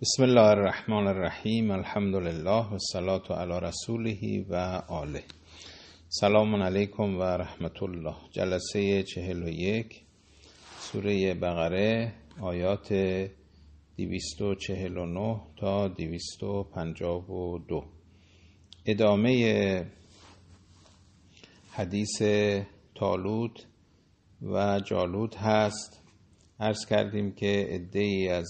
بسم الله الرحمن الرحیم. الحمد لله و الصلاة علی رسوله و آله. سلام علیکم و رحمت الله. جلسه 41 سوره بقره، آیات 249 تا 252. ادامه حدیث طالوت و جالوت هست. عرض کردیم که عده‌ای از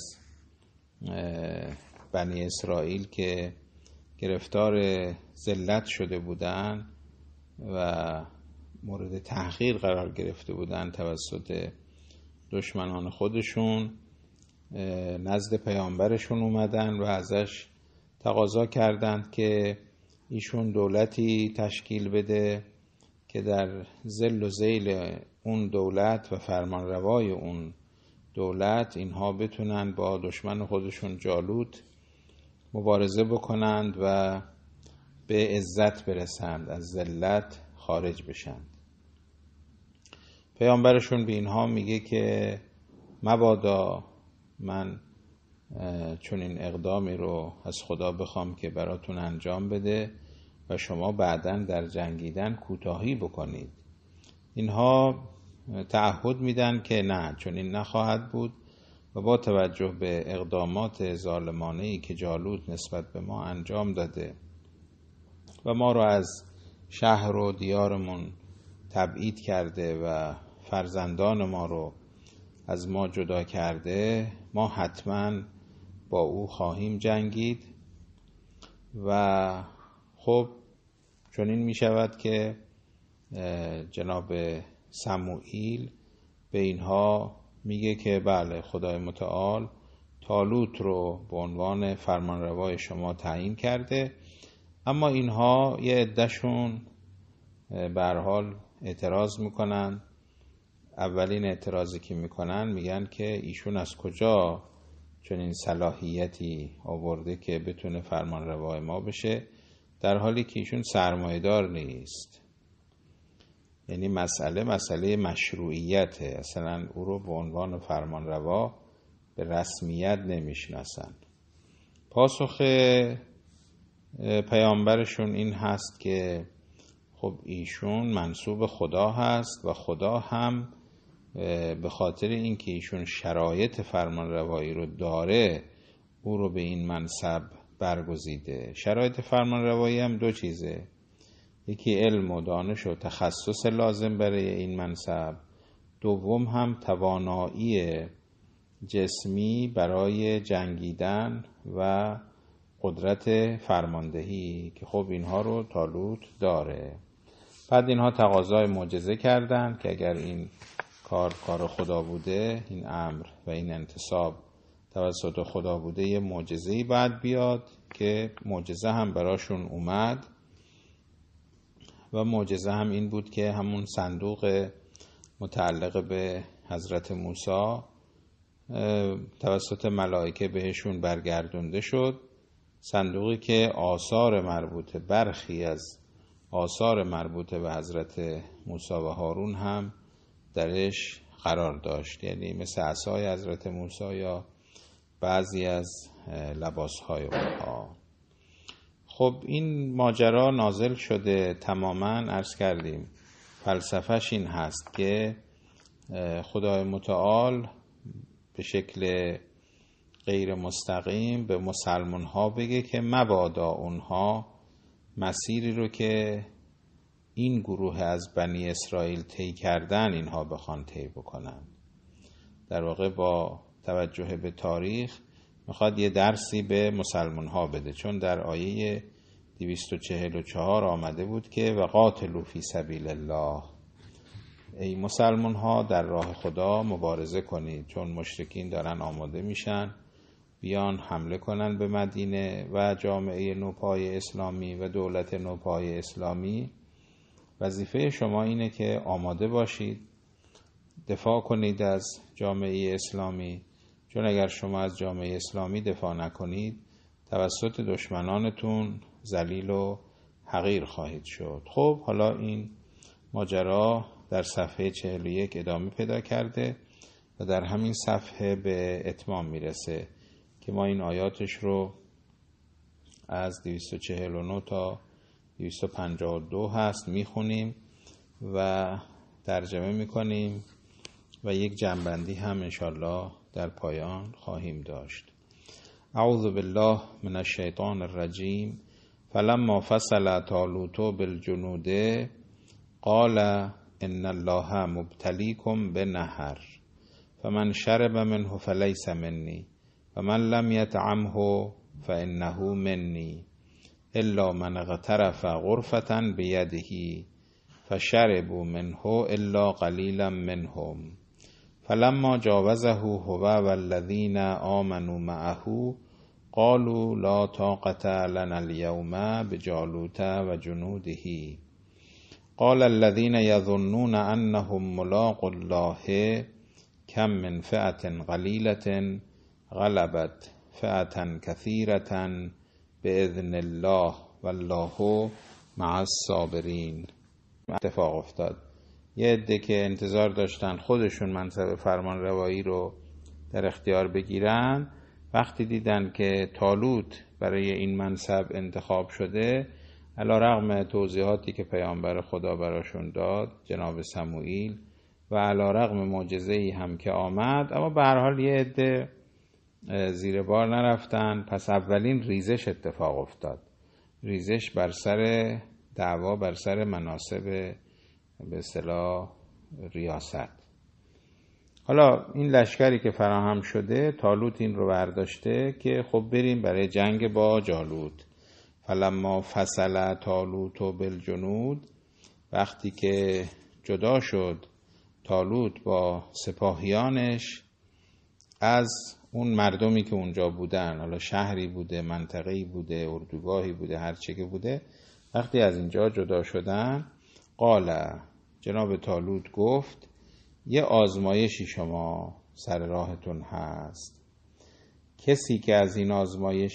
بنی اسرائیل که گرفتار ذلت شده بودند و مورد تحقیر قرار گرفته بودند توسط دشمنان خودشون، نزد پیامبرشون اومدن و ازش تقاضا کردند که ایشون دولتی تشکیل بده که در ذل و ذیل اون دولت و فرمانروای اون دولت اینها بتونن با دشمن خودشون جالوت مبارزه بکنند و به عزت برسند، از ذلت خارج بشند. پیامبرشون به اینها میگه که مبادا من چون این اقدامی رو از خدا بخوام که براتون انجام بده و شما بعداً در جنگیدن کوتاهی بکنید. اینها تعهد میدن که نه، چون این نخواهد بود و با توجه به اقدامات ظالمانه‌ای که جالوت نسبت به ما انجام داده و ما رو از شهر و دیارمون تبعید کرده و فرزندان ما رو از ما جدا کرده، ما حتما با او خواهیم جنگید. و خب چون این می شود که جناب سموئیل به اینها میگه که بله، خدای متعال طالوت رو به عنوان فرمانروای شما تعیین کرده. اما اینها یه عده‌شون به هر حال اعتراض میکنن. اولین اعتراضی که میکنن میگن که ایشون از کجا چون این صلاحیتی آورده که بتونه فرمانروای ما بشه، در حالی که ایشون سرمایه‌دار نیست. یعنی مسئله مشروعیته، اصلا او رو به عنوان فرمانروا به رسمیت نمیشناسن. پاسخ پیامبرشون این هست که خب ایشون منسوب خدا هست و خدا هم به خاطر اینکه ایشون شرایط فرمانروایی رو داره او رو به این منصب برگزیده. شرایط فرمانروایی هم دو چیزه، یکی علم و دانش و تخصص لازم برای این منصب، دوم هم توانایی جسمی برای جنگیدن و قدرت فرماندهی که خب اینها رو طالوت داره. بعد اینها تقاضای معجزه کردن که اگر این کار خدا بوده، این امر و این انتصاب توسط خدا بوده، یه معجزه‌ای باید بیاد که معجزه هم براشون اومد. و معجزه هم این بود که همون صندوق متعلق به حضرت موسی توسط ملائکه بهشون برگردونده شد. صندوقی که برخی از آثار مربوط به حضرت موسی و هارون هم درش قرار داشت، یعنی مثل عصای حضرت موسی یا بعضی از لباسهای اونها. خب این ماجرا نازل شده تماماً، عرض کردیم فلسفهش این هست که خدای متعال به شکل غیر مستقیم به مسلمان ها بگه که مبادا اونها مسیری رو که این گروه از بنی اسرائیل طی کردن اینها بخوان طی بکنن. در واقع با توجه به تاریخ میخواد یه درسی به مسلمان ها بده، چون در آیه 244 آمده بود که وقاتلوا فی سبیل الله، ای مسلمان ها در راه خدا مبارزه کنید، چون مشرکین دارن آماده میشن بیان حمله کنن به مدینه و جامعه نوپای اسلامی و دولت نوپای اسلامی. وظیفه شما اینه که آماده باشید، دفاع کنید از جامعه اسلامی، چون اگر شما از جامعه اسلامی دفاع نکنید توسط دشمنانتون ذلیل و حقیر خواهید شد. خب حالا این ماجرا در صفحه 41 ادامه پیدا کرده و در همین صفحه به اتمام میرسه. که ما این آیاتش رو از 249 تا 252 هست میخونیم و ترجمه میکنیم و یک جنبندی هم انشالله در پایان خواهیم داشت. اعوذ بالله من الشیطان الرجیم. فلما فصل طالوت بالجنود قال ان الله مبتلیکم بنهر فمن شرب منه فلیس منی ومن لم یطعمه فانه منی الا من اغترف غرفة بیده فشربوا منه الا قلیلا منهم فلما جاوزه هو والذین آمنوا معه قالوا لا طاقة لنا اليوم بجالوت وجنوده قال الذين يظنون أنهم ملاقو الله كم من فئة قليلة غلبت فئة كثيرة بإذن الله والله مع الصابرین. اتفاق افتاد یه عده که انتظار داشتن خودشون منصب فرمان روایی رو در اختیار بگیرن، وقتی دیدن که طالوت برای این منصب انتخاب شده، علیرغم توضیحاتی که پیامبر خدا براشون داد جناب سموئیل و علیرغم معجزه‌ای هم که آمد، اما به هر حال یه عده زیر بار نرفتن. پس اولین ریزش اتفاق افتاد، ریزش بر سر دعوا بر سر مناصب به اصطلاح ریاست. حالا این لشکری که فراهم شده، طالوت این رو برداشته که خب بریم برای جنگ با جالوت. فلما فصل طالوت بالجنود، وقتی که جدا شد طالوت با سپاهیانش از اون مردمی که اونجا بودن، حالا شهری بوده، منطقه‌ای بوده، اردوگاهی بوده، هر چه که بوده، وقتی از اینجا جدا شدن، قال، جناب طالوت گفت یه آزمایشی شما سر راهتون هست، کسی که از این آزمایش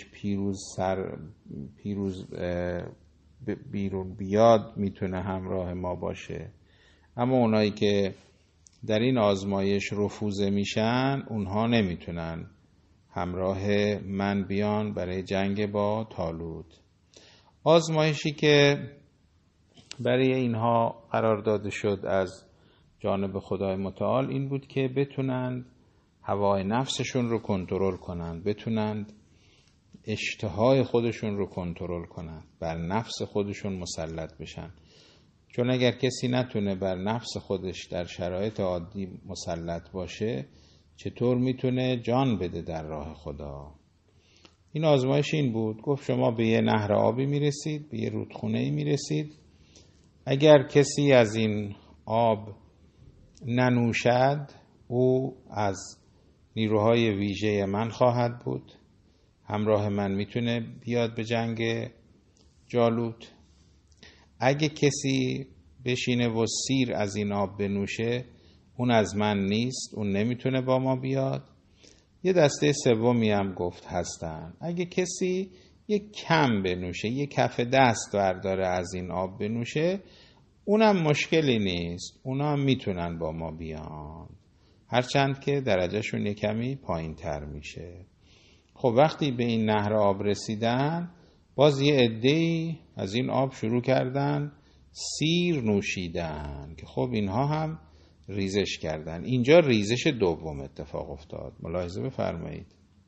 پیروز بیرون بیاد میتونه همراه ما باشه، اما اونایی که در این آزمایش رفوزه میشن اونها نمیتونن همراه من بیان برای جنگ با طالوت. آزمایشی که برای اینها قرار داده شد از جانب خدای متعال این بود که بتونند هوای نفسشون رو کنترل کنند، بتونند اشتهای خودشون رو کنترل کنند، بر نفس خودشون مسلط بشن. چون اگر کسی نتونه بر نفس خودش در شرایط عادی مسلط باشه، چطور میتونه جان بده در راه خدا؟ این آزمایش این بود. گفت شما به یه نهر آبی میرسید، به یه رودخونه‌ای میرسید، اگر کسی از این آب ننوشد او از نیروهای ویژه من خواهد بود، همراه من میتونه بیاد به جنگ جالوت. اگه کسی بشینه و سیر از این آب بنوشه، اون از من نیست، اون نمیتونه با ما بیاد. یه دسته سومی هم گفت هستن، اگه کسی یک کم بنوشه، یک کف دست برداره از این آب بنوشه، اونم مشکلی نیست، اونا هم میتونن با ما بیان، هرچند که درجهشون یک کمی پایین تر میشه. خب وقتی به این نهر آب رسیدن، باز یه عده‌ای از این آب شروع کردن سیر نوشیدن که خب اینها هم ریزش کردن. اینجا ریزش دوم اتفاق افتاد. ملاحظه بفرمایید،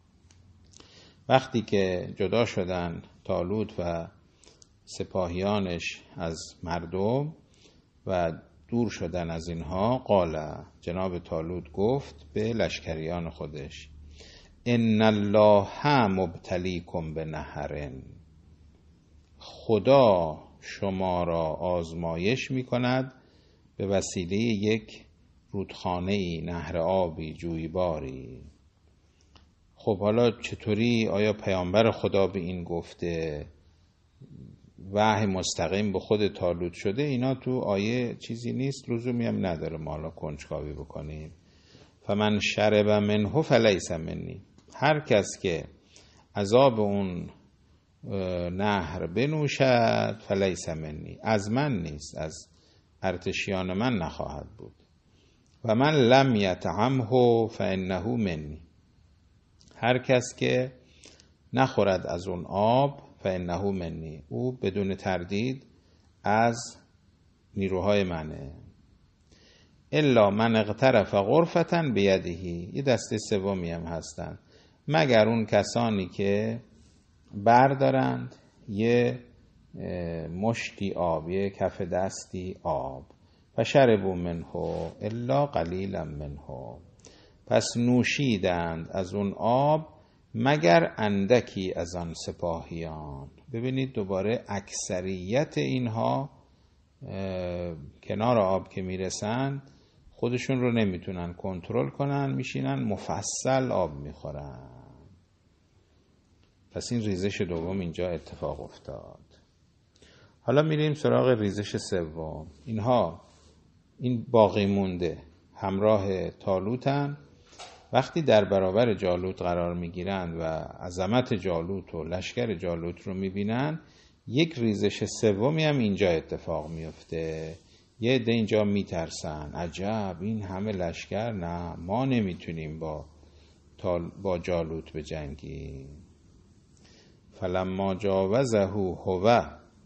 وقتی که جدا شدن طالوت و سپاهیانش از مردم و دور شدن از اینها، قال، جناب طالوت گفت به لشکریان خودش، ان الله مبتلیکم بنهر، خدا شما را آزمایش می کند به وسیله یک رودخانه‌ای، نهر آبی، جویباری. خب حالا چطوری؟ آیا پیامبر خدا به این گفته؟ وحی مستقیم به خود طالوت شده؟ اینا تو آیه چیزی نیست، لزومی هم نداره ما حالا کنجکاوی بکنیم. فمن شرب منه فلیس منی، هر کس که عذاب اون نهر بنوشد، فلیس منی، از من نیست، از ارتشیان من نخواهد بود. و من لم یطعمه فانه منی، هر کس که نخورد از اون آب فانه منی، او بدون تردید از نیروهای منه. الا من اغترف غرفة بیده، یه دسته سومی هم هستن، مگر اون کسانی که بردارند یه مشتی آب، یه کف دستی آب، فشربوا منه الا قلیلا منه، پس نوشیدند از اون آب مگر اندکی از آن سپاهیان. ببینید دوباره اکثریت اینها کنار آب که میرسن خودشون رو نمیتونن کنترل کنن، میشینن مفصل آب میخورن. پس این ریزش دوم اینجا اتفاق افتاد. حالا میریم سراغ ریزش سوم. اینها این باقی مونده همراه طالوتن، وقتی در برابر جالوت قرار میگیرند و عظمت جالوت و لشکر جالوت رو میبینن، یک ریزش سومی هم اینجا اتفاق میفته. یه عده اینجا میترسن، عجب این همه لشکر، نه ما نمیتونیم با جالوت بجنگیم. فلما جاوزه هو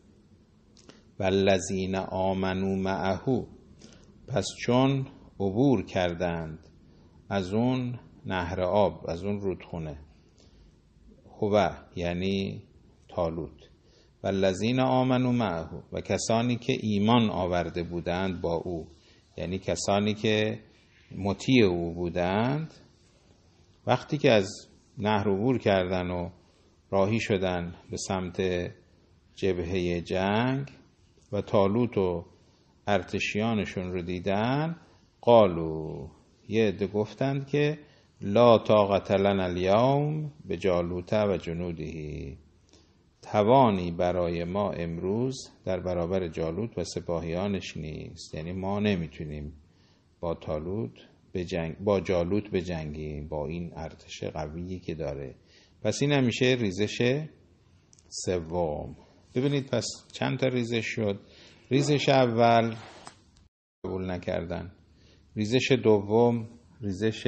والذین آمنوا معه، پس چون عبور کردند از اون نهر آب، از اون رودخونه، هو یعنی طالوت، والذین آمنوا معه، و کسانی که ایمان آورده بودند با او، یعنی کسانی که مطیع او بودند، وقتی که از نهر عبور کردن و راهی شدن به سمت جبهه جنگ و طالوت و ارتشیانشون رو دیدن، قالو، یه عده گفتند که لا طاقت لنا الیوم بجالوت و جنوده، توانی برای ما امروز در برابر جالوت و سپاهیانش نیست. یعنی ما نمیتونیم با جالوت بجنگیم، با این ارتش قویی که داره. پس این همیشه ریزش سوم. ببینید پس چند تا ریزش شد. ریزش اول قبول نکردن، ریزش دوم ریزش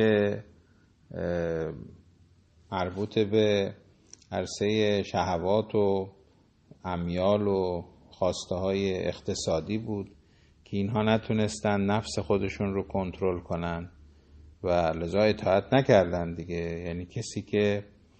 مربوط به عرصه شهوات و امیال و خواسته های اقتصادی بود که اینها نتونستن نفس خودشون رو کنترل کنن و لذا اطاعت نکردن دیگه. یعنی کسی که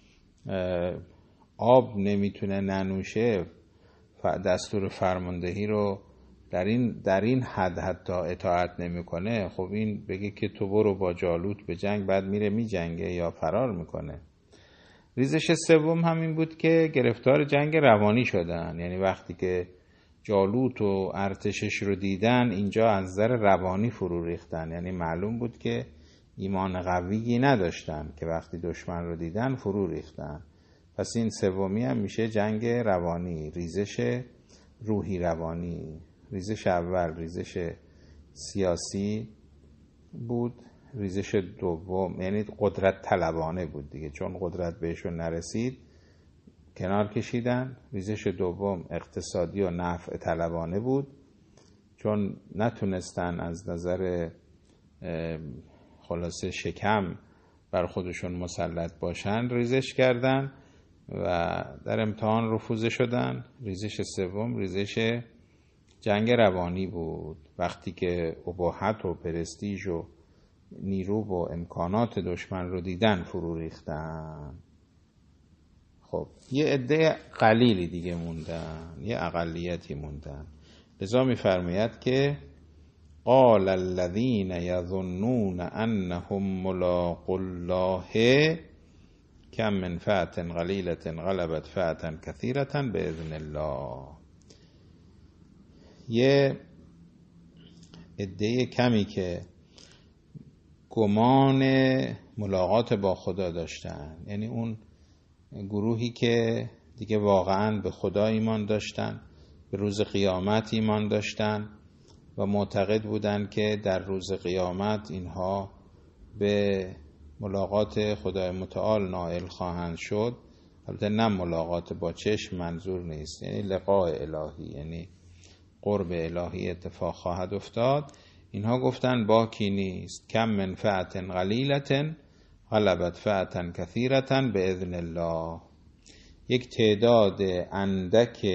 آب نمیتونه ننوشه دستور فرماندهی رو در این حد حتی اطاعت نمیکنه، خب این بگه که تو برو با جالوت به جنگ، بعد میره میجنگه یا فرار میکنه. ریزش سوم همین بود که گرفتار جنگ روانی شدن. یعنی وقتی که جالوت و ارتشش رو دیدن، اینجا از نظر روانی فرو ریختن. یعنی معلوم بود که ایمان قویی نداشتن که وقتی دشمن رو دیدن فرو ریختن. پس این سومی هم میشه جنگ روانی، ریزش روحی روانی. ریزش اول ریزش سیاسی بود، ریزش دوم یعنی قدرت طلبانه بود دیگه، چون قدرت بهشون نرسید کنار کشیدن. ریزش دوم اقتصادی و نفع طلبانه بود، چون نتونستن از نظر خلاصه شکم بر خودشون مسلط باشن، ریزش کردن و در امتحان رفوزه شدن. ریزش سوم ریزش جنگ روانی بود، وقتی که اباحت و پرستیژ و نیرو و امکانات دشمن رو دیدن فرو ریختن. خب یه عده قلیلی دیگه موندن، یه اقلیتی موندن. لذا می‌فرماید که قال الذين يظنون انهم ملاقو الله کم من فئة قلیلة غلبت فئة کثیرة باذن الله. یه عده کمی که گمان ملاقات با خدا داشتن، یعنی اون گروهی که دیگه واقعا به خدا ایمان داشتن، به روز قیامت ایمان داشتن و معتقد بودن که در روز قیامت اینها به ملاقات خدای متعال نائل خواهند شد. البته نه ملاقات با چشم منظور نیست، یعنی لقاء الهی، یعنی قرب الهی اتفاق خواهد افتاد. اینها گفتن باکی نیست، کم من فئة قلیلة غلبت فئة کثیرة باذن الله. یک تعداد اندک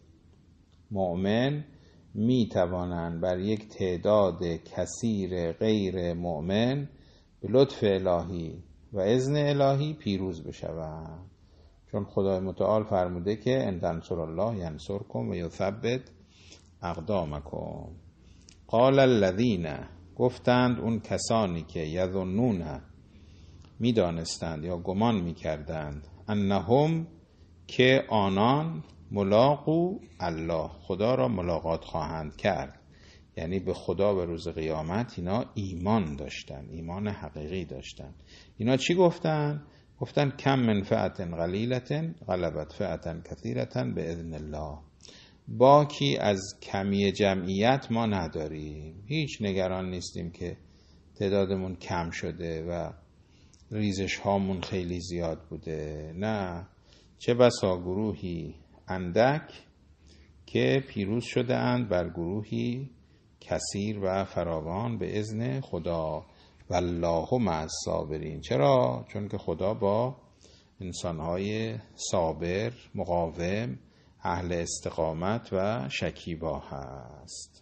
مؤمن می توانند بر یک تعداد کثیر غیر مؤمن به لطف الهی و اذن الهی پیروز بشوند، چون خدای متعال فرموده که ان تنصروا الله ینصرکم و یثبت اقدامکم. قال الذین، گفتند اون کسانی که یظنون، می دانستند یا گمان می کردند، انهم، که آنان، ملاقو الله، خدا را ملاقات خواهند کرد، یعنی به خدا به روز قیامت اینا ایمان داشتن، ایمان حقیقی داشتن. اینا چی گفتن؟ گفتن کم من فئة قلیلة غلبت فئة کثیرة باذن الله. باکی از کمی جمعیت ما نداریم، هیچ نگران نیستیم که تعدادمون کم شده و ریزش هامون خیلی زیاد بوده. نه، چه بسا گروهی اندک که پیروز شده اند بر گروهی کثیر و فراوان به اذن خدا. والله مع الصابرین. چرا؟ چون که خدا با انسانهای صابر، مقاوم، اهل استقامت و شکیبا هست.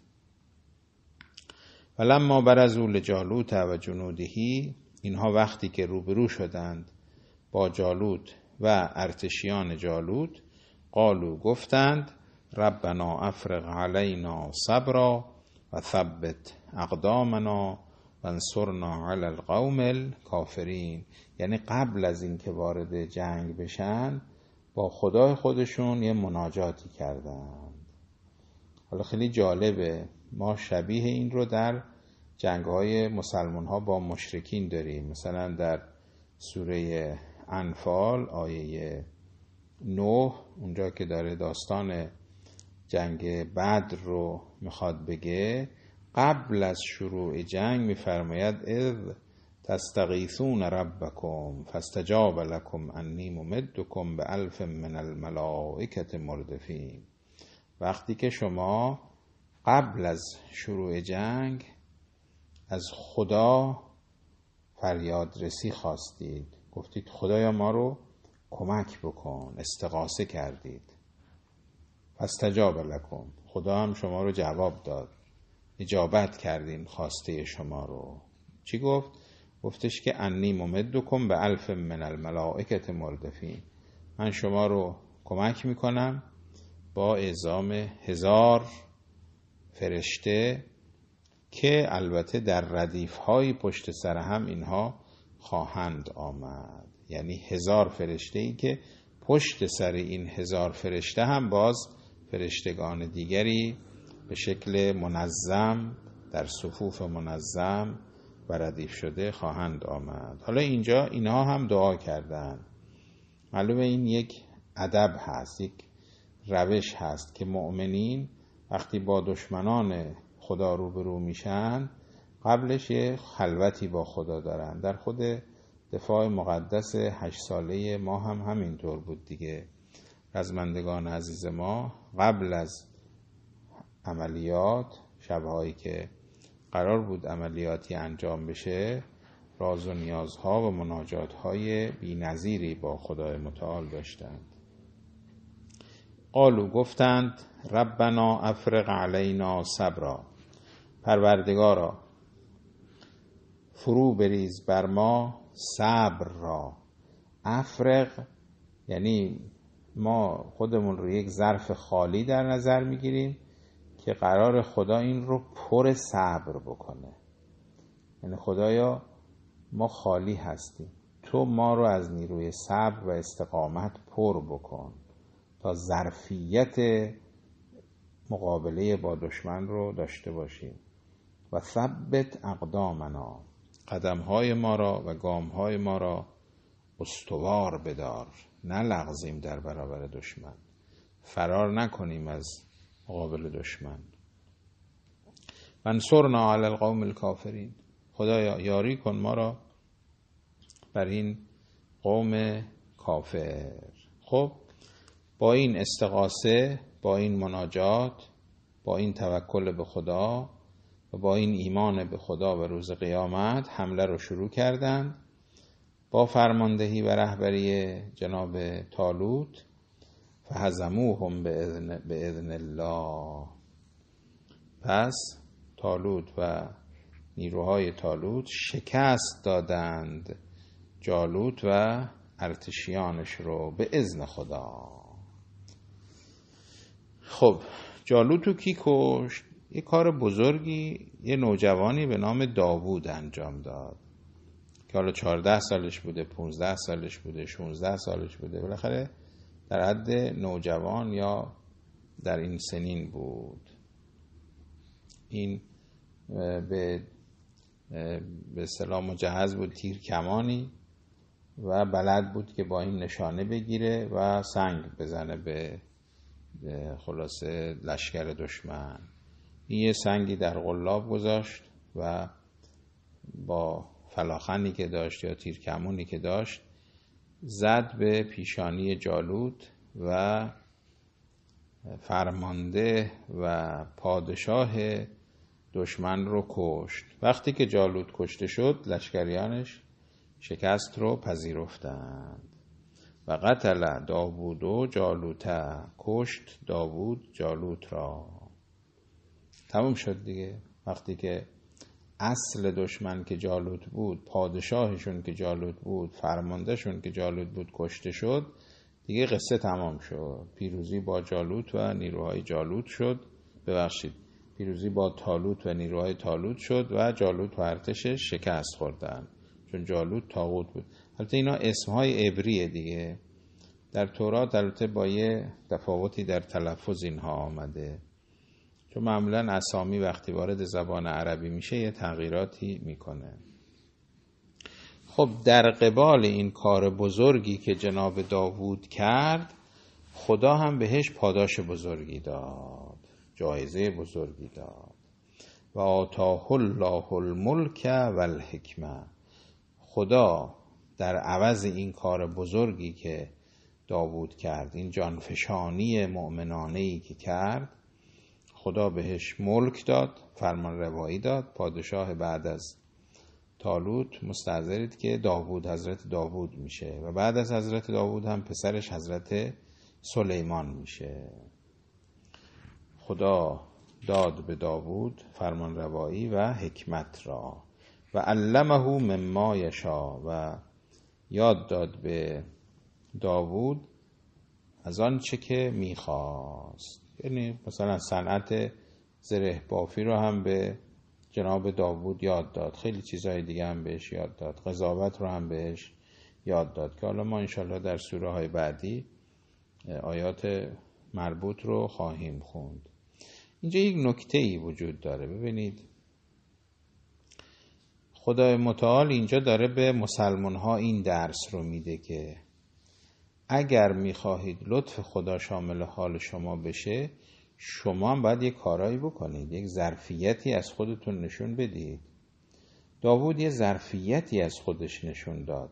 ولما برزوا لجالوت و جنودهی، اینها وقتی که روبرو شدند با جالوت و ارتشیان جالوت، قالوا، گفتند، ربنا افرغ علینا صبرا و ثبت اقدامنا و انصرنا علی القوم الکافرین. یعنی قبل از این که وارد جنگ بشن با خدای خودشون یه مناجاتی کردند. حالا خیلی جالبه، ما شبیه این رو در جنگ‌های مسلمان ها با مشرکین داریم. مثلا در سوره انفال آیه 9، اونجا که داره داستان جنگ بدر رو میخواد بگه، قبل از شروع جنگ میفرماید اذ تستغیثون ربکم فاستجاب لکم انی ممدکم بألف من الملائکة مردفین. وقتی که شما قبل از شروع جنگ از خدا فریاد رسی خواستید، گفتید خدایا ما رو کمک بکن، استغاثه کردید. فاستجاب لکم، خدا هم شما رو جواب داد، اجابت کردیم خواسته شما رو. چی گفت؟ گفتش که انی ممدکم به 1000 من الملائکة مردفین، من شما رو کمک میکنم با اعزام 1000 فرشته که البته در ردیف های پشت سر هم اینها خواهند آمد. یعنی 1000 فرشته ای که پشت سر این 1000 فرشته هم باز فرشتگان دیگری به شکل منظم در صفوف منظم و ردیف شده خواهند آمد. حالا اینجا اینها هم دعا کردند. معلومه این یک ادب هست، یک روش هست که مؤمنین وقتی با دشمنان خدا روبرو میشن قبلش یه خلوتی با خدا دارن. در خود دفاع مقدس 8 ساله ما هم همینطور بود دیگه. رزمندگان عزیز ما قبل از عملیات، شبهایی که قرار بود عملیاتی انجام بشه، راز و نیازها و مناجاتهای بی نظیری با خدای متعال داشتند. قالوا، گفتند، ربنا افرغ علینا صبرا، پروردگارا فرو بریز بر ما صبر را. افرغ یعنی ما خودمون رو یک ظرف خالی در نظر میگیریم که قرار خدا این رو پر صبر بکنه. یعنی خدایا ما خالی هستیم، تو ما رو از نیروی صبر و استقامت پر بکن تا ظرفیت مقابله با دشمن رو داشته باشیم. و ثبت اقدامنا، قدمهای ما را و گامهای ما را استوار بدار، نلغزیم در برابر دشمن، فرار نکنیم از مقابل دشمن. وانصرنا علی القوم الکافرین، خدایا یاری کن ما را بر این قوم کافر. خب با این استغاثه، با این مناجات، با این توکل به خدا و با این ایمان به خدا و روز قیامت حمله رو شروع کردند با فرماندهی و رهبری جناب طالوت فهزموهم به اذن الله. پس طالوت و نیروهای طالوت شکست دادند جالوت و ارتشیانش رو به اذن خدا. خب جالوت رو کی کشت؟ یه کار بزرگی یه نوجوانی به نام داوود انجام داد که حالا 14 سالش بوده، 15 سالش بوده، 16 سالش بوده، بالاخره در حد نوجوان یا در این سنین بود. این به اصطلاح مجهز بود تیر کمانی و بلد بود که با این نشانه بگیره و سنگ بزنه به خلاصه لشکر دشمن. این یه سنگی در قلاب گذاشت و با فلاخنی که داشت یا تیر کمونی که داشت زد به پیشانی جالوت و فرمانده و پادشاه دشمن رو کشت. وقتی که جالوت کشته شد لشکریانش شکست رو پذیرفتند. و قتل داوود و جالوت، کشت داوود جالوت را. تموم شد دیگه. وقتی که اصل دشمن که جالوت بود، پادشاهشون که جالوت بود، فرماندهشون که جالوت بود کشته شد، دیگه قصه تمام شد. پیروزی با جالوت و نیروهای جالوت شد. پیروزی با طالوت و نیروهای طالوت شد و جالوت و ارتشش شکست خوردن، چون جالوت طاغوت بود. البته اینا اسمهای عبریه دیگه. در تورات البته با یه تفاوتی در تلفظ اینها آمده، چون معمولا اسامی وقتی وارد زبان عربی میشه یه تغییراتی میکنه. خب در قبال این کار بزرگی که جناب داوود کرد، خدا هم بهش پاداش بزرگی داد، جایزه بزرگی داد. و آتاه الله الملک و الحکمه. خدا در عوض این کار بزرگی که داوود کرد، این جانفشانی مؤمنانه‌ای که کرد، خدا بهش ملک داد، فرمان روایی داد. پادشاه بعد از طالوت مستحضرید که داوود حضرت داوود میشه و بعد از حضرت داوود هم پسرش حضرت سلیمان میشه. خدا داد به داوود فرمان روایی و حکمت را و علمه مما یشاء و یاد داد به داوود از آن چه که میخواست. یعنی مثلا صنعت زره بافی رو هم به جناب داوود یاد داد، خیلی چیزهای دیگه هم بهش یاد داد، قضاوت رو هم بهش یاد داد که حالا ما انشالله در سوره های بعدی آیات مربوط رو خواهیم خوند. اینجا یک نکته‌ای وجود داره. ببینید خدای متعال اینجا داره به مسلمان ها این درس رو میده که اگر میخواهید لطف خدا شامل حال شما بشه، شما هم باید یک کارایی بکنید، یک ظرفیتی از خودتون نشون بدید. داوود یه ظرفیتی از خودش نشون داد،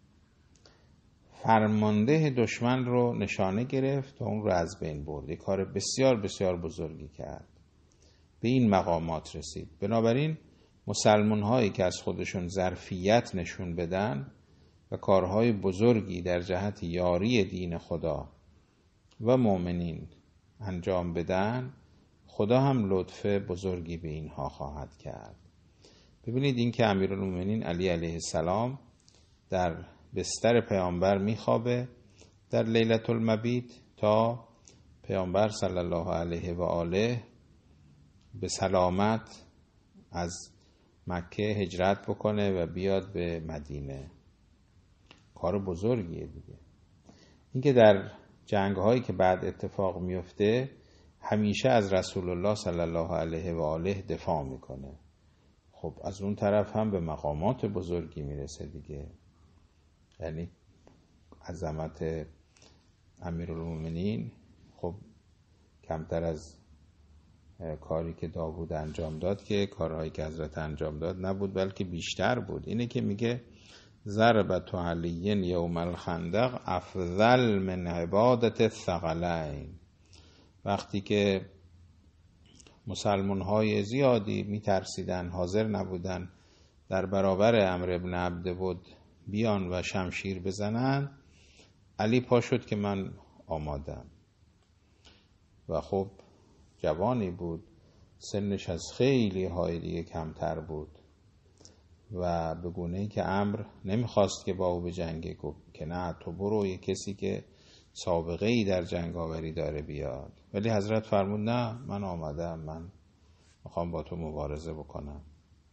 فرمانده دشمن رو نشانه گرفت و اون رو از بین برد. یک کار بسیار بسیار بزرگی کرد، به این مقامات رسید. بنابراین مسلمان هایی که از خودشون ظرفیت نشون بدن و کارهای بزرگی در جهت یاری دین خدا و مؤمنین انجام بدن، خدا هم لطف بزرگی به اینها خواهد کرد. ببینید این که امیرالمومنین علی علیه السلام در بستر پیامبر میخوابه در لیلة المبیت تا پیامبر صلی الله علیه و آله به سلامت از مکه هجرت بکنه و بیاد به مدینه. کار بزرگیه دیگه. این که در جنگ‌هایی که بعد اتفاق میفته همیشه از رسول الله صلی الله علیه و آله دفاع میکنه. خب از اون طرف هم به مقامات بزرگی میرسه دیگه. یعنی عظمت امیرالمومنین خب کمتر از کاری که داوود انجام داد، که کارهایی که حضرت انجام داد نبود، بلکه بیشتر بود. اینه که میگه ضربت علی یوم الخندق افضل من عبادت الثقلین. وقتی که مسلمان های زیادی میترسیدن، حاضر نبودن در برابر عمرو بن عبد بود بیان و شمشیر بزنن، علی پا شد که من آمادم. و خب جوانی بود، سنش از خیلی های دیگه کمتر بود و به گونه‌ای که امر نمیخواست که با او به جنگ، گفت که نه تو برو، یه کسی که سابقه ای در جنگ آوری داره بیاد. ولی حضرت فرمود نه، من آمدم، من میخوام با تو مبارزه بکنم.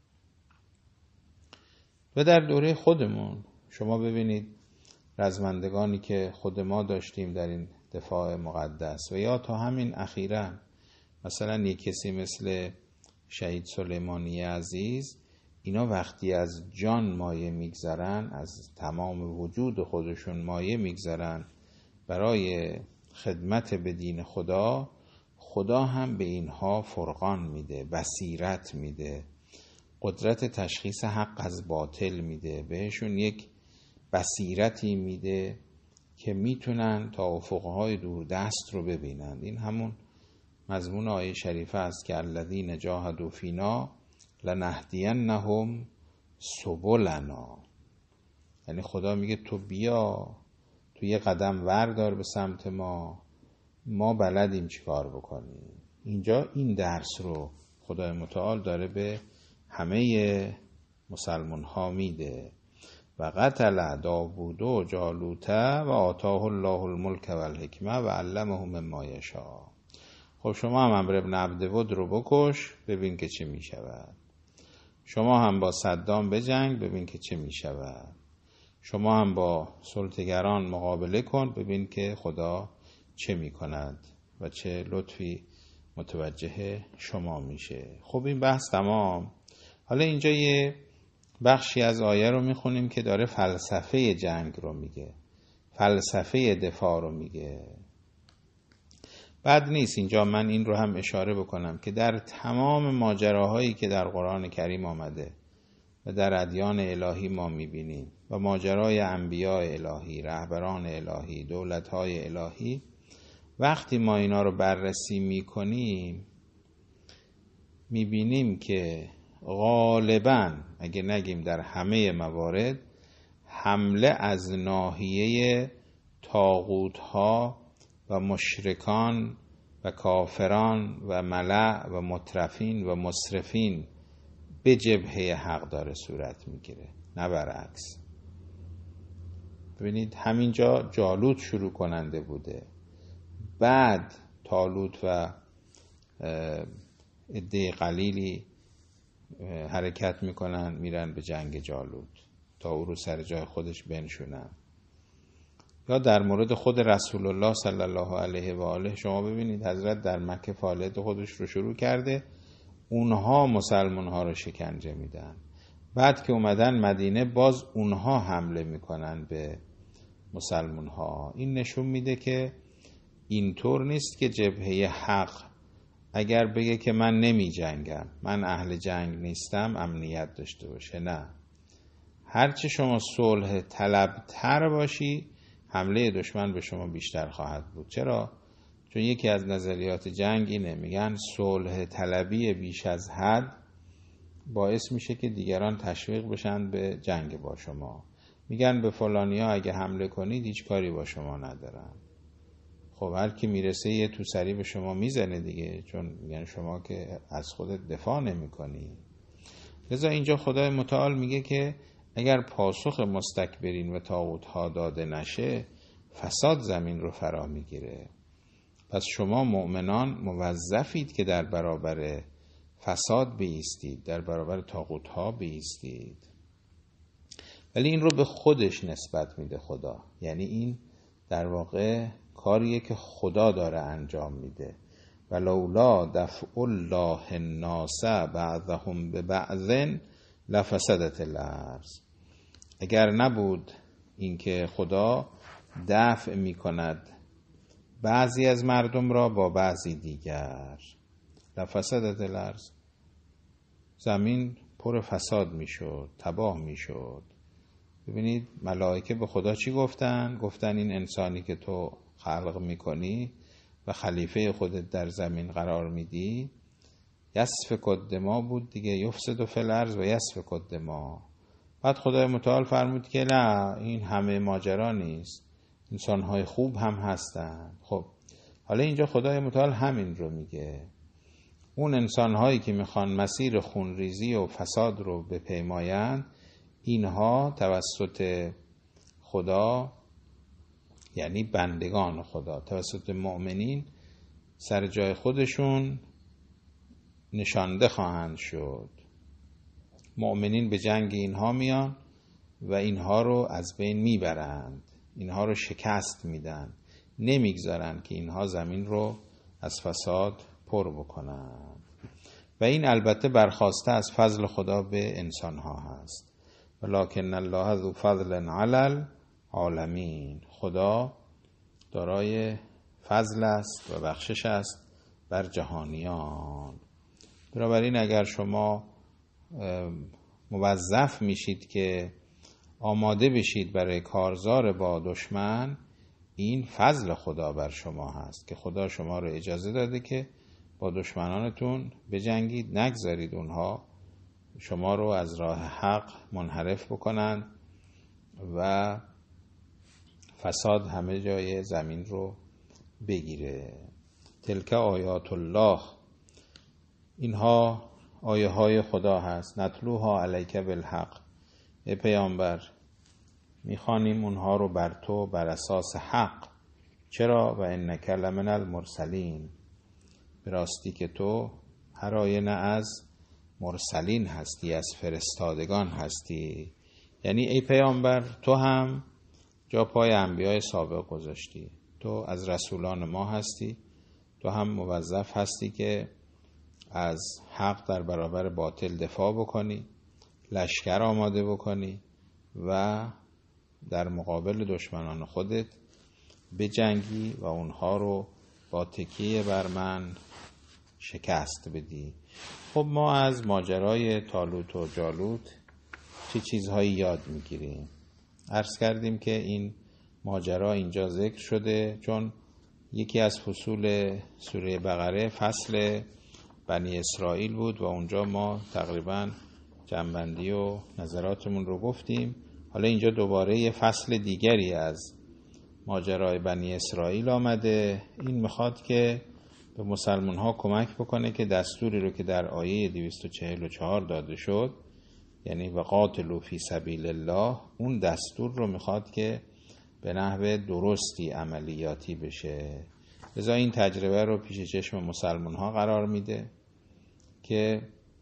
و در دوره خودمون شما ببینید رزمندگانی که خود ما داشتیم در این دفاع مقدس، و یا تا همین اخیراً مثلا یک کسی مثل شهید سلیمانی عزیز، اینا وقتی از جان مایه میگذارن، از تمام وجود خودشون مایه میگذارن برای خدمت به دین خدا، خدا هم به اینها فرقان میده، بصیرت میده، قدرت تشخیص حق از باطل میده، بهشون یک بصیرتی میده که میتونن تا افقهای دوردست رو ببینن. این همون مضمون آیه شریفه است که الذین جاهدوا فینا لنهدینهم سبلنا. یعنی خدا میگه تو بیا، تو یه قدم وردار به سمت ما بلدیم چی کار بکنیم. اینجا این درس رو خدای متعال داره به همه مسلمان ها میده. و قتل داوود و جالوت و آتاه الله الملک و الحکمه و علمه مما یشاء. خب شما هم عمرو بن عبدود رو بکش ببین که چه می شود. شما هم با صدام بجنگ ببین که چه می شود. شما هم با سلطه‌گران مقابله کن ببین که خدا چه می کند و چه لطفی متوجه شما میشه. خب این بحث تمام. حالا اینجا یه بخشی از آیه رو میخونیم که داره فلسفه جنگ رو میگه، فلسفه دفاع رو میگه. بد نیست اینجا من این رو هم اشاره بکنم که در تمام ماجراهایی که در قرآن کریم آمده و در ادیان الهی ما میبینیم و ماجرای انبیاء الهی، رهبران الهی، دولت‌های الهی، وقتی ما اینا رو بررسی میکنیم میبینیم که غالباً اگه نگیم در همه موارد حمله از ناحیه طاغوت‌ها و مشرکان و کافران و ملأ و مترفین و مسرفین به جبهه حق داره صورت میگیره، نه برعکس. ببینید همینجا جالوت شروع کننده بوده، بعد طالوت و عده قلیلی حرکت میکنن میرن به جنگ جالوت تا او رو سر جای خودش بنشونن. یا در مورد خود رسول الله صلی الله علیه و آله شما ببینید حضرت در مکه فعالیت خودش رو شروع کرده، اونها مسلمان ها رو شکنجه میدن، بعد که اومدن مدینه باز اونها حمله میکنن به مسلمان ها. این نشون میده که اینطور نیست که جبهه حق اگر بگه که من نمی جنگم، من اهل جنگ نیستم، امنیت داشته باشه. نه، هرچی شما صلح طلبتر باشی حمله دشمن به شما بیشتر خواهد بود. چرا؟ چون یکی از نظریات جنگ اینه، میگن صلح طلبی بیش از حد باعث میشه که دیگران تشویق بشن به جنگ با شما. میگن به فلانیا اگه حمله کنید هیچ کاری با شما ندارن. خب هر کی میرسه یه توسری به شما میزنه دیگه، چون میگن شما که از خودت دفاع نمی کنی. لذا اینجا خدای متعال میگه که اگر پاسخ مستکبرین و طاغوت‌ها داده نشه فساد زمین رو فرا میگیره. پس شما مؤمنان موظفید که در برابر فساد بایستید، در برابر طاغوت‌ها بایستید. ولی این رو به خودش نسبت میده خدا، یعنی این در واقع کاریه که خدا داره انجام میده. ولولا دفع الله الناس بعضهم ببعض لفسدت الارض. اگر نبود اینکه خدا دفع میکند بعضی از مردم را با بعضی دیگر، لفسدت الارض، زمین پر فساد میشد، تباه میشد. ببینید ملائکه به خدا چی گفتن؟ گفتن این انسانی که تو خلق میکنی و خلیفه خودت در زمین قرار میدی، یسفک الدماء بود دیگه، یفسد فی الارض و یسفک الدماء، بعد خدای متعال فرمود که نه، این همه ماجرا نیست، انسانهای خوب هم هستن. خب حالا اینجا خدای متعال همین رو میگه، اون انسانهایی که میخوان مسیر خونریزی و فساد رو بپیمایند، اینها توسط خدا، یعنی بندگان خدا، توسط مؤمنین سر جای خودشون نشانده خواهند شد. مؤمنین به جنگ اینها میان و اینها رو از بین میبرند، اینها رو شکست میدن، نمیگذارن که اینها زمین رو از فساد پر بکنن. و این البته برخواسته از فضل خدا به انسانها هست. ولکن الله ذو فضل علی العالمین، خدا دارای فضل است و بخشش است بر جهانیان. بنابراین اگر شما موظف میشید که آماده بشید برای کارزار با دشمن، این فضل خدا بر شما هست که خدا شما رو اجازه داده که با دشمنانتون بجنگید، نگذارید اونها شما رو از راه حق منحرف بکنن و فساد همه جای زمین رو بگیره. تلک آیات الله، اینها آیه های خدا هست، نتلوها علیک بالحق، ای پیامبر میخوانیم اونها رو بر تو بر اساس حق. چرا؟ و انک لمن المرسلین، به راستی که تو هر آینه از مرسلین هستی، از فرستادگان هستی. یعنی ای پیامبر تو هم جا پای انبیای سابق گذاشتی، تو از رسولان ما هستی، تو هم موظف هستی که از حق در برابر باطل دفاع بکنی، لشکر آماده بکنی و در مقابل دشمنان خودت بجنگی و اونها رو با تکیه بر من شکست بدی. خب ما از ماجرای طالوت و جالوت چه چیزهایی یاد میگیریم؟ عرض کردیم که این ماجرا اینجا ذکر شده چون یکی از فصول سوره بقره فصل بنی اسرائیل بود و اونجا ما تقریبا جنبندی و نظراتمون رو گفتیم. حالا اینجا دوباره یه فصل دیگری از ماجرای بنی اسرائیل آمده. این میخواد که به مسلمان ها کمک بکنه که دستوری رو که در آیه 244 داده شد، یعنی وقاتلوا فی سبیل الله، اون دستور رو میخواد که به نحو درستی عملیاتی بشه. لذا این تجربه رو پیش چشم مسلمان ها قرار میده که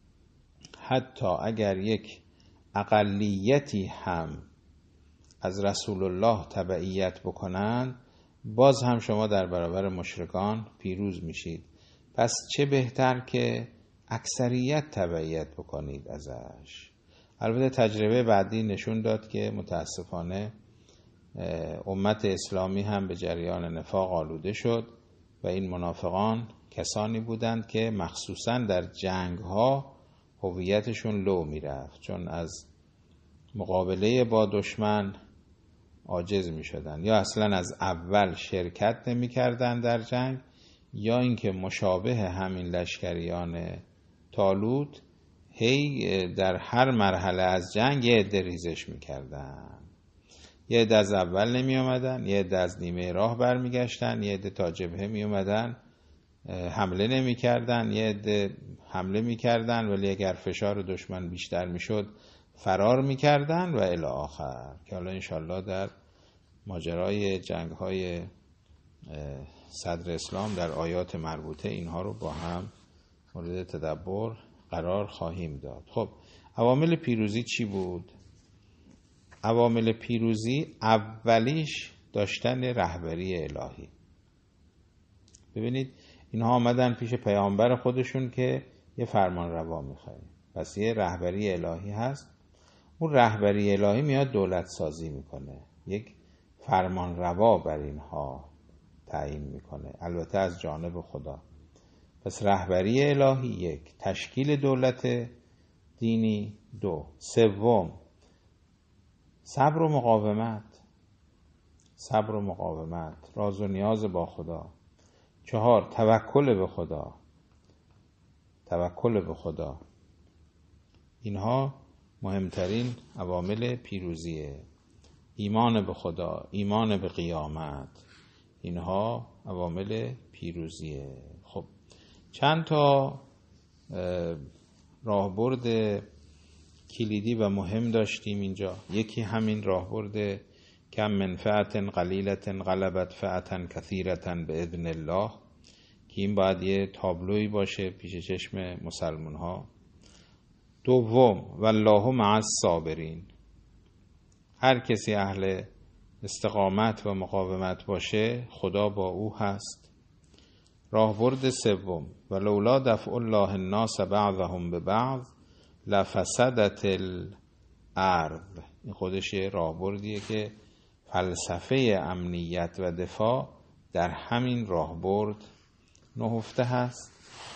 حتی اگر یک اقلیتی هم از رسول الله تبعیت بکنن، باز هم شما در برابر مشرکان پیروز میشید. پس چه بهتر که اکثریت تبعیت بکنید ازش. البته تجربه بعدی نشون داد که متاسفانه امت اسلامی هم به جریان نفاق آلوده شد و این منافقان کسانی بودند که مخصوصا در جنگ ها هویتشون لو میرفت، چون از مقابله با دشمن عاجز می شدن، یا اصلا از اول شرکت نمی کردن در جنگ، یا اینکه مشابه همین لشکریان طالوت هی در هر مرحله از جنگ یه عده ریزش می کردن. یه عده از اول نمی آمدن، یه عده از نیمه راه برمی گشتن، یه عده تا جبهه می آمدن حمله نمی کردن، یه عده حمله می کردن ولی اگر فشار دشمن بیشتر می شد فرار می کردن و الی آخر، که حالا انشالله در ماجرای جنگ های صدر اسلام در آیات مربوطه اینها رو با هم مورد تدبر قرار خواهیم داد. خب عوامل پیروزی چی بود؟ عوامل پیروزی اولیش داشتن رهبری الهی. ببینید اینها آمدن پیش پیامبر خودشون که یه فرمان روا میخوایم، پس یه رهبری الهی هست. اون رهبری الهی میاد دولت سازی میکنه، یک فرمان روا بر اینها تعیین میکنه، البته از جانب خدا. پس رهبری الهی یک، تشکیل دولت دینی دو، سوم صبر و مقاومت، صبر و مقاومت، راز و نیاز با خدا، چهار توکل به خدا، توکل به خدا. اینها مهمترین عوامل پیروزیه. ایمان به خدا، ایمان به قیامت، اینها عوامل پیروزیه. خب چند تا راهبرد کلیدی و مهم داشتیم اینجا. یکی همین راهبرد کم من فئة قلیلة غلبت فئة کثیرة باذن الله، که این باید یه تابلوی باشه پیش چشم مسلمان ها. دوم والله مع الصابرین، هر کسی اهل استقامت و مقاومت باشه خدا با او هست. راهبرد سوم ولولا دفع الله الناس بعضهم ببعض لفسدت الارض، این خودش راهبردیه که فلسفه امنیت و دفاع در همین راهبرد نهفته هست.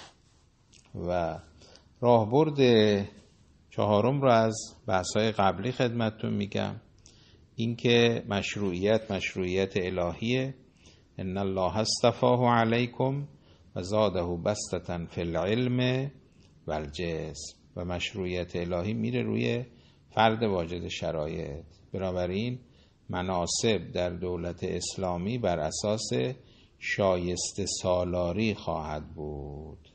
و راهبرد چهارم رو از بحث‌های قبلی خدمتتون میگم، این که مشروعیت الهیه. ان الله اصطفاه علیکم و زاده بسطة فی العلم و الجسم، و مشروعیت الهی میره روی فرد واجد شرایط. بنابراین مناسب در دولت اسلامی بر اساس شایسته سالاری خواهد بود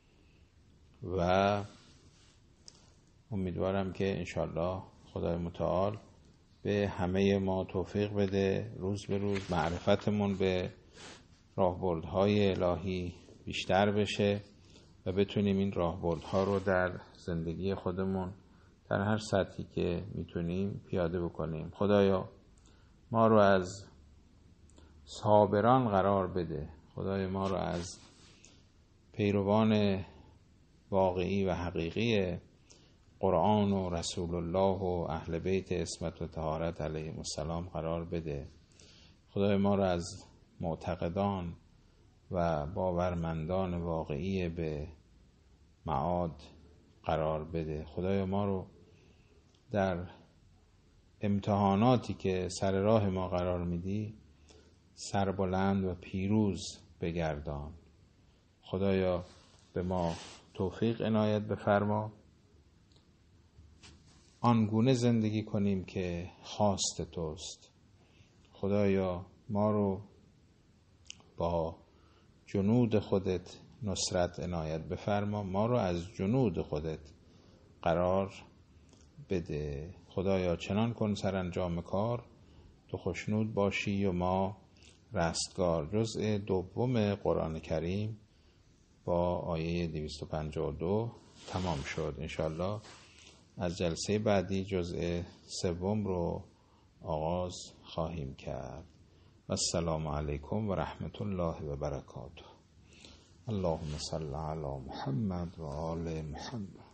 و امیدوارم که انشالله خدای متعال به همه ما توفیق بده روز به روز معرفتمون به راهبردهای الهی بیشتر بشه و بتونیم این راهبردها رو در زندگی خودمون در هر سطحی که میتونیم پیاده بکنیم. خدایا ما رو از صابران قرار بده، خدای ما رو از پیروان واقعی و حقیقی قرآن و رسول الله و اهل بیت عصمت و طهارت علیهم السلام قرار بده. خدای ما رو از معتقدان و باورمندان واقعی به معاد قرار بده. خدای ما رو در امتحاناتی که سر راه ما قرار میدی سربلند و پیروز بگردان. خدایا به ما توفیق عنایت بفرما آنگونه زندگی کنیم که خواست توست. خدایا ما رو با جنود خودت نصرت عنایت بفرما، ما رو از جنود خودت قرار بده. خدایا چنان کن سرانجام کار تو خوشنود باشی و ما رستگار. جزء دوم قرآن کریم با آیه 252 تمام شد. انشالله از جلسه بعدی جزء سوم رو آغاز خواهیم کرد. السلام علیکم و رحمت الله و برکاته. اللهم صل علی محمد و آل محمد.